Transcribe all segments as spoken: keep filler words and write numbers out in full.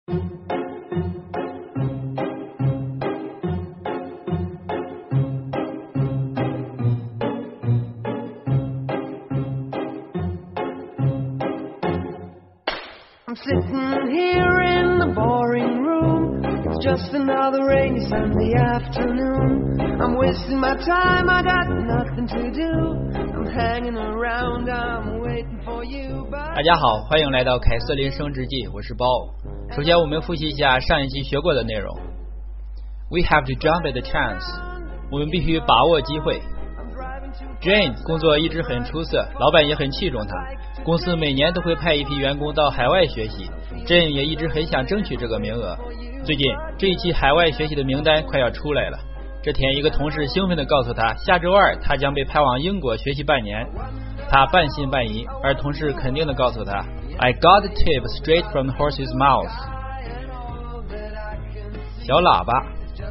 I'm sitting here in the boring room. It's just another rainy Sunday afternoon. I'm wasting my time, I got nothing to do. I'm hanging around, I'm waiting for you. 大家好，欢迎来到凯瑟琳升职记，我是包。首先我们复习一下上一期学过的内容。We have to jump at the chance. 我们必须把握机会。Jane 工作一直很出色，老板也很器重她。公司每年都会派一批员工到海外学习， Jane 也一直很想争取这个名额。最近这一期海外学习的名单快要出来了。这天一个同事兴奋地告诉他，下周二他将被派往英国学习半年。他半信半疑，而同事肯定地告诉他 I got the tip straight from the horse's mouth. 小喇叭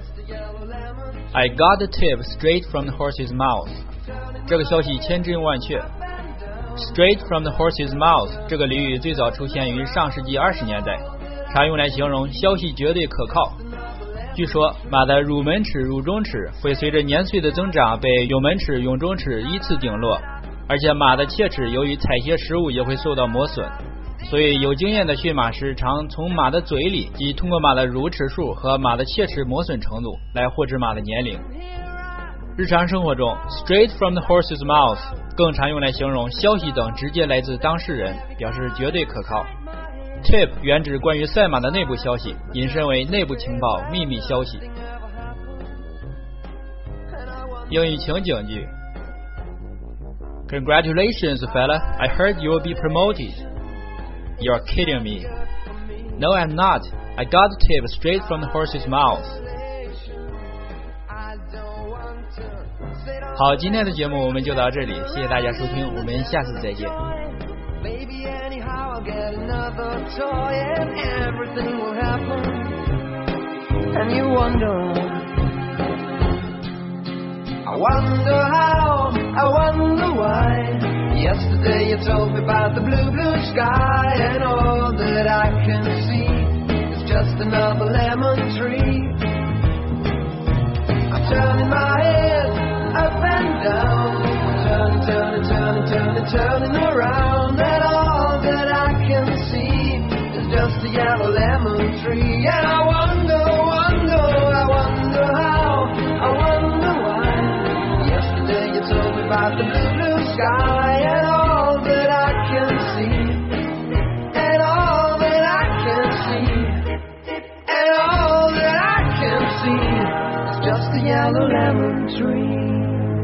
I got the tip straight from the horse's mouth. 这个消息千真万确。Straight from the horse's mouth 这个俚语最早出现于上世纪二十年代，常用来形容消息绝对可靠。据说马的乳门齿、乳中齿会随着年岁的增长被有门齿、有中齿依次顶落，而且马的切齿由于采撷食物也会受到磨损，所以有经验的驯马师常从马的嘴里即通过马的乳齿数和马的切齿磨损程度来获知马的年龄。日常生活中 straight from the horse's mouth 更常用来形容消息等直接来自当事人，表示绝对可靠。 Tip 原指关于赛马的内部消息，引申为内部情报、秘密消息。英语情景句 Congratulations, fella. I heard you will be promoted. You're kidding me. No, I'm not. I got the tip straight from the horse's mouth. 好，今天的节目我们就到这里，谢谢大家收听，我们下次再见。 Baby, anyhow, I'll get another toy and everything will happen. And you wonder, I wonder how, I wonder why. Yesterday you told me about the blue, blue sky, and all that I can see is just another lemon tree. I'm turning my head up and down, turning, turning, turning, turning, turning around, and all that I can see is just a yellow lemon tree. And I wonder, wonder, I wonder how, I wonder why. Yesterday you told me about the blue, blue sky, and all that I can see, and all that I can see, and all that I can see is just a yellow lemon tree.